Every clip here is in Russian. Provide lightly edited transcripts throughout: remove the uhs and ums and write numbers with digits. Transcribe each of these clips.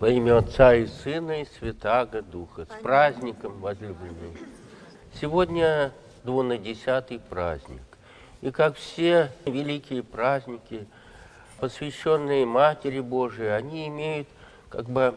Во имя Отца и Сына и Святаго Духа. С праздником, возлюбленные! Сегодня 12-й праздник. И как все великие праздники, посвященные Матери Божией, они имеют как бы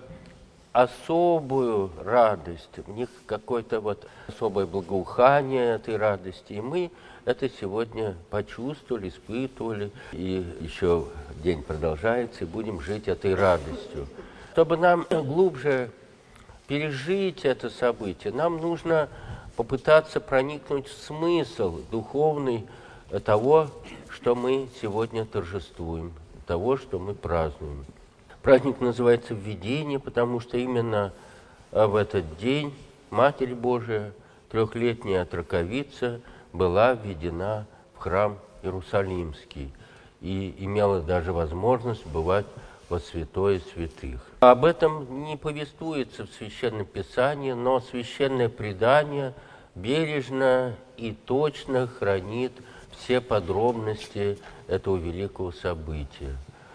особую радость, в них какое-то особое благоухание этой радости. И мы это сегодня почувствовали, испытывали, и еще день продолжается, и будем жить этой радостью. Чтобы нам глубже пережить это событие, нам нужно попытаться проникнуть в смысл духовный того, что мы сегодня торжествуем, того, что мы празднуем. Праздник называется «Введение», потому что именно в этот день Матерь Божия, трехлетняя отроковица, была введена в храм Иерусалимский и имела даже возможность бывать во святое святых. Об этом не повествуется в Священном Писании, но Священное Предание бережно и точно хранит все подробности этого великого события.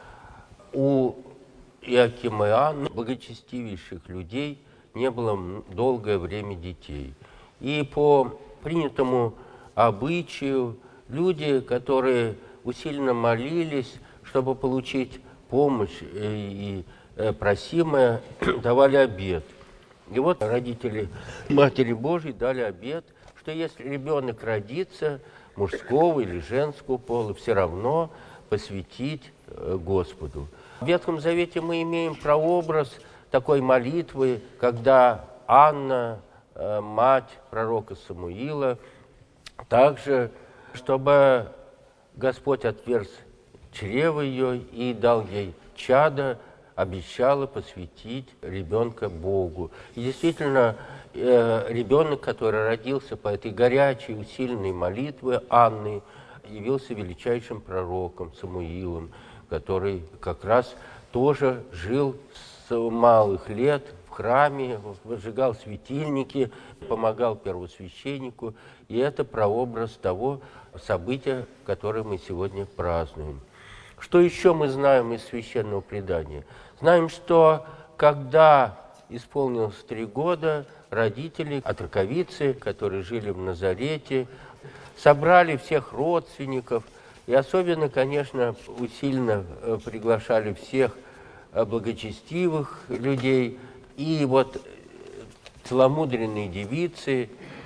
У Иакима и Анны, благочестивейших людей, не было долгое время детей. И по принятому обычаю люди, которые усиленно молились, чтобы получить помощь и просимое, давали обет. И вот родители Матери Божией дали обет, что если ребенок родится мужского или женского пола, все равно посвятить Господу. В Ветхом Завете мы имеем прообраз такой молитвы, когда Анна, мать пророка Самуила, также, чтобы Господь отверз чрево ее и дал ей чадо, обещала посвятить ребенка Богу. И действительно, ребенок, который родился по этой горячей, усиленной молитве Анны, явился величайшим пророком Самуилом, который как раз тоже жил с малых лет в храме, возжигал светильники, помогал первосвященнику. И это прообраз того события, которое мы сегодня празднуем. Что еще мы знаем из Священного Предания? Знаем, что когда исполнилось 3 года, родители отроковицы, которые жили в Назарете, собрали всех родственников, и особенно, конечно, усиленно приглашали всех благочестивых людей, и целомудренные девицы,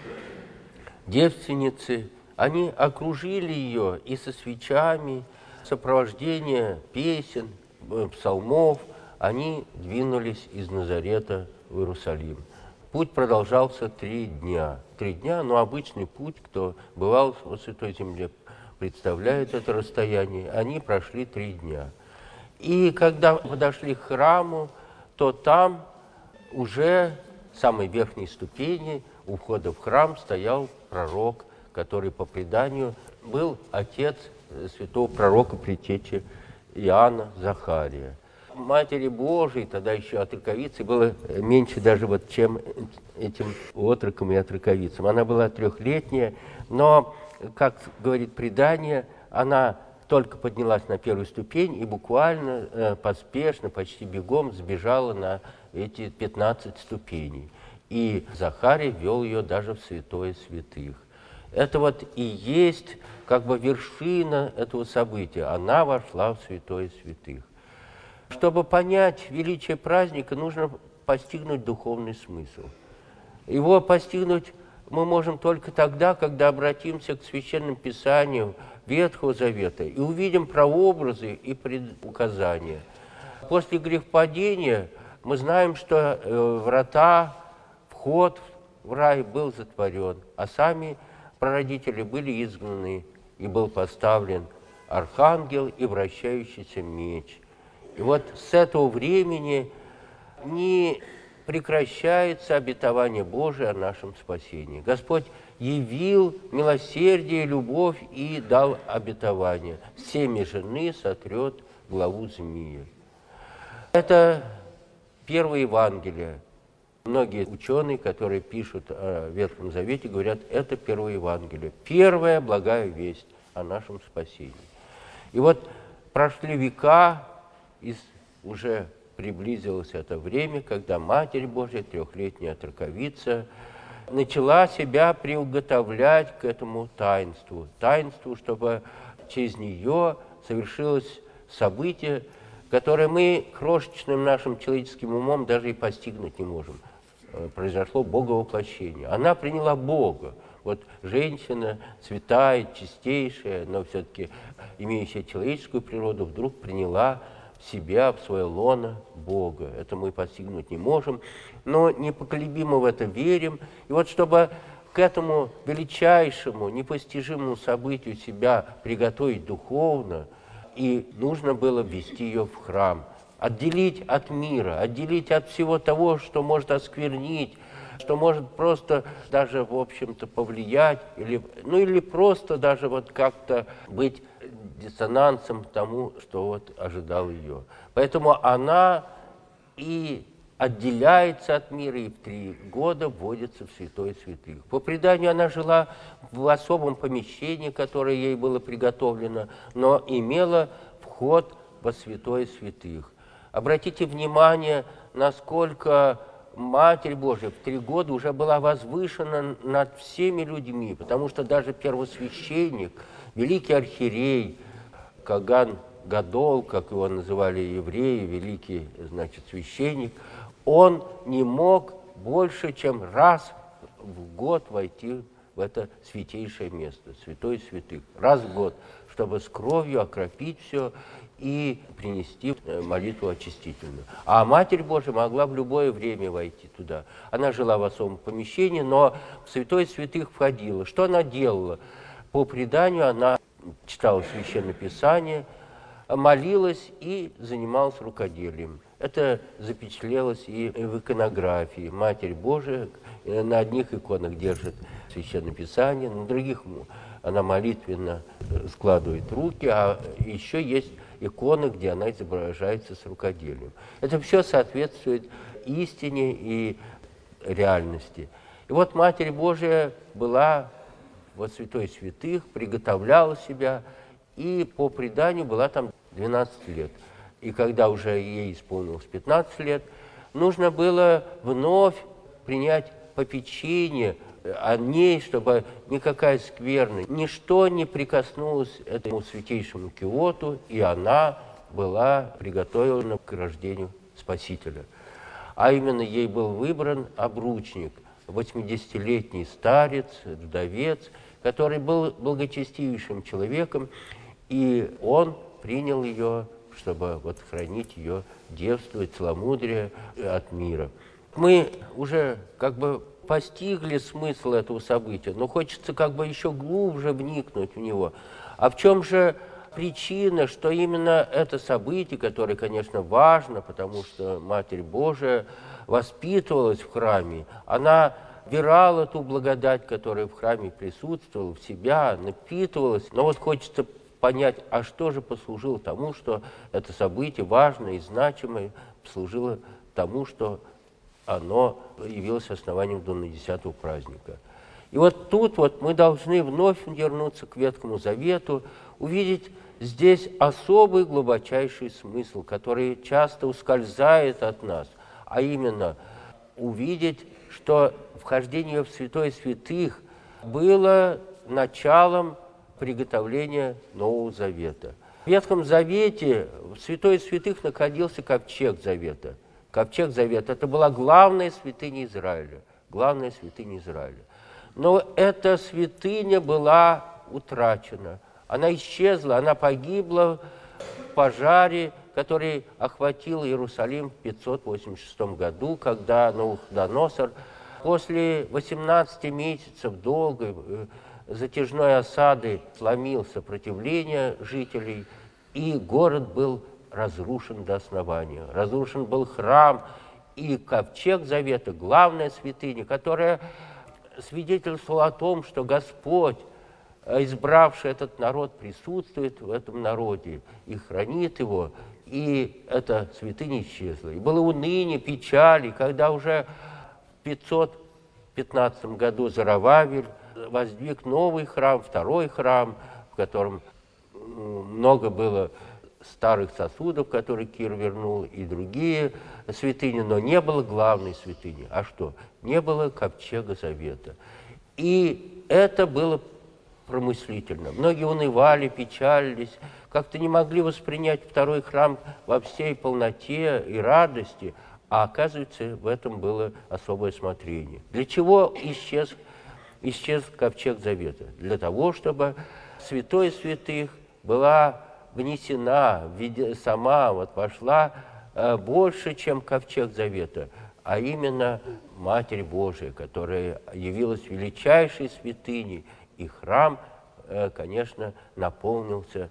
девственницы, они окружили ее и со свечами, сопровождение песен, псалмов, они двинулись из Назарета в Иерусалим. Путь продолжался 3 дня. 3 дня, но обычный путь, кто бывал в Святой Земле, представляет это расстояние. Они прошли 3 дня. И когда подошли к храму, то там уже в самой верхней ступени у входа в храм стоял пророк, который по преданию был отец святого пророка, предтечи Иоанна, Захария. Матери Божией, тогда еще отроковицей, было меньше даже чем этим отрокам и отроковицам. Она была 3-летняя, но, как говорит предание, она только поднялась на 1-ю ступень и буквально поспешно, почти бегом сбежала на эти 15 ступеней. И Захарий вел ее даже в святое святых. Это и есть как бы вершина этого события. Она вошла в святое святых. Чтобы понять величие праздника, нужно постигнуть духовный смысл. Его постигнуть мы можем только тогда, когда обратимся к Священному Писанию Ветхого Завета и увидим прообразы и предуказания. После грехопадения мы знаем, что вход в рай был затворен, а сами прародители были изгнаны, и был поставлен архангел и вращающийся меч. И с этого времени не прекращается обетование Божие о нашем спасении. Господь явил милосердие, любовь и дал обетование. Семя жены сотрет главу змея. Это первое Евангелие. Многие ученые, которые пишут о Ветхом Завете, говорят, это первое Евангелие. Первая благая весть о нашем спасении. И прошли века, из уже приблизилось это время, когда Матерь Божия, трехлетняя отроковица, начала себя приуготовлять к этому таинству, чтобы через нее совершилось событие, которое мы крошечным нашим человеческим умом даже и постигнуть не можем. Произошло боговоплощение. Она приняла Бога. Вот женщина, святая, чистейшая, но все-таки имеющая человеческую природу, вдруг приняла в себя, в свое лоно Бога. Это мы постигнуть не можем, но непоколебимо в это верим. И вот чтобы к этому величайшему, непостижимому событию себя приготовить духовно, и нужно было ввести ее в храм, отделить от мира, отделить от всего того, что может осквернить, что может просто даже, в общем-то, повлиять, или просто даже вот как-то быть диссонансом тому, что вот ожидал ее. Поэтому она и отделяется от мира, и в 3 года вводится в святое святых. По преданию, она жила в особом помещении, которое ей было приготовлено, но имела вход во святое святых. Обратите внимание, насколько Матерь Божия в 3 года уже была возвышена над всеми людьми, потому что даже первосвященник, великий архиерей, Каган Гадол, как его называли евреи, великий, значит, священник, он не мог больше, чем раз в год войти в это святейшее место, святое святых, раз в год, чтобы с кровью окропить все и принести молитву очистительную. А Матерь Божия могла в любое время войти туда. Она жила в особом помещении, но в святое святых входила. Что она делала? По преданию она читала Священное Писание, молилась и занималась рукоделием. Это запечатлелось и в иконографии. Матерь Божия на одних иконах держит Священное Писание, на других она молитвенно складывает руки, а еще есть иконы, где она изображается с рукоделием. Это все соответствует истине и реальности. И вот Матерь Божия была во святой святых, приготовляла себя, и по преданию была там 12 лет. И когда уже ей исполнилось 15 лет, нужно было вновь принять попечение о ней, чтобы никакая скверна, ничто не прикоснулось этому святейшему киоту, и она была приготовлена к рождению Спасителя. А именно ей был выбран обручник, 80-летний старец, вдовец, который был благочестивейшим человеком, и он принял ее, чтобы вот хранить ее девство и целомудрие от мира. Мы уже как бы постигли смысл этого события, но хочется как бы еще глубже вникнуть в него. А в чем же причина, что именно это событие, которое, конечно, важно, потому что Матерь Божия воспитывалась в храме, она вбирала ту благодать, которая в храме присутствовала, в себя, напитывалась. Но вот хочется понять, а что же послужило тому, что это событие важное и значимое послужило тому, что оно явилось основанием Доннодесятого праздника. И вот тут вот мы должны вновь вернуться к Ветхому Завету, увидеть здесь особый глубочайший смысл, который часто ускользает от нас, а именно увидеть, что вхождение в святое святых было началом приготовления Нового Завета. В Ветхом Завете в святое святых находился ковчег Завета. Ковчег Завета – это была главная святыня Израиля. Главная святыня Израиля. Но эта святыня была утрачена. Она исчезла, она погибла в пожаре, который охватил Иерусалим в 586 году, когда Навуходоносор после 18 месяцев долгой затяжной осады сломил сопротивление жителей, и город был разрушен до основания. Разрушен был храм и ковчег Завета, главная святыня, которая свидетельствовала о том, что Господь, избравший этот народ, присутствует в этом народе и хранит его, и эта святыня исчезла. И было уныние, печаль, и когда уже в 515 году Зоровавель воздвиг новый храм, второй храм, в котором много было старых сосудов, которые Кир вернул, и другие святыни, но не было главной святыни. А что? Не было ковчега завета. И это было промыслительно. Многие унывали, печалились, как-то не могли воспринять второй храм во всей полноте и радости, а оказывается, в этом было особое смотрение. Для чего исчез ковчег завета? Для того, чтобы святой святых была внесена, сама вошла больше, чем ковчег завета, а именно Матерь Божия, которая явилась величайшей святыней, и храм, конечно, наполнился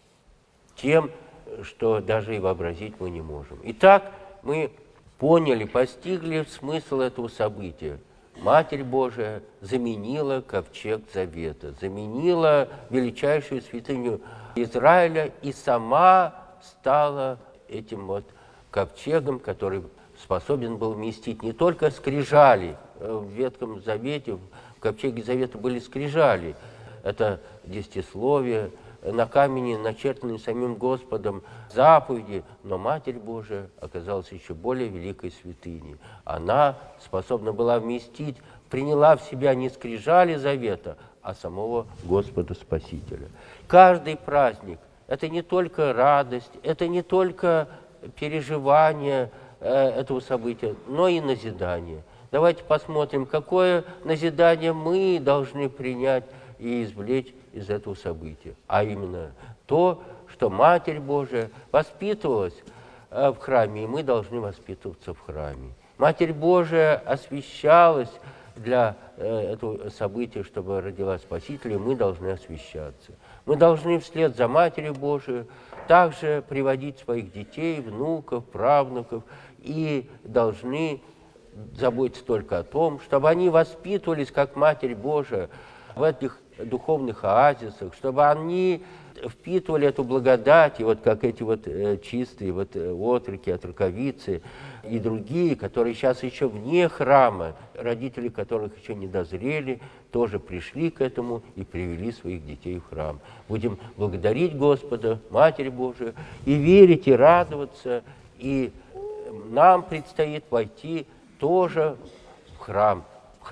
тем, что даже и вообразить мы не можем. Итак, мы поняли, постигли смысл этого события. Матерь Божия заменила ковчег завета, заменила величайшую святыню Израиля и сама стала этим вот ковчегом, который способен был вместить не только скрижали. В Ветхом Завете, в ковчеге завета были скрижали. Это десятисловие, на камне начертанные самим Господом заповеди, но Матерь Божия оказалась еще более великой святыней. Она способна была вместить, приняла в себя не скрижали завета, а самого Господа Спасителя. Каждый праздник – это не только радость, это не только переживание этого события, но и назидание. Давайте посмотрим, какое назидание мы должны принять и извлечь из этого события. А именно то, что Матерь Божия воспитывалась в храме, и мы должны воспитываться в храме. Матерь Божия освящалась для этого события, чтобы родила Спасителя, и мы должны освящаться. Мы должны вслед за Матерью Божией также приводить своих детей, внуков, правнуков, и должны заботиться только о том, чтобы они воспитывались, как Матерь Божия, в этих духовных оазисах, чтобы они впитывали эту благодать, и вот как эти вот чистые вот отроки, отроковицы и другие, которые сейчас еще вне храма, родители которых еще не дозрели, тоже пришли к этому и привели своих детей в храм. Будем благодарить Господа, Матерь Божию, и верить, и радоваться, и нам предстоит войти тоже в храм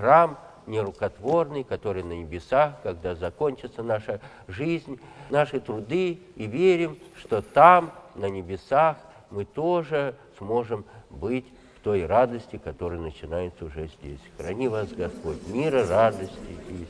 нерукотворный, который на небесах, когда закончится наша жизнь, наши труды, и верим, что там, на небесах, мы тоже сможем быть в той радости, которая начинается уже здесь. Храни вас Господь, мира, радости и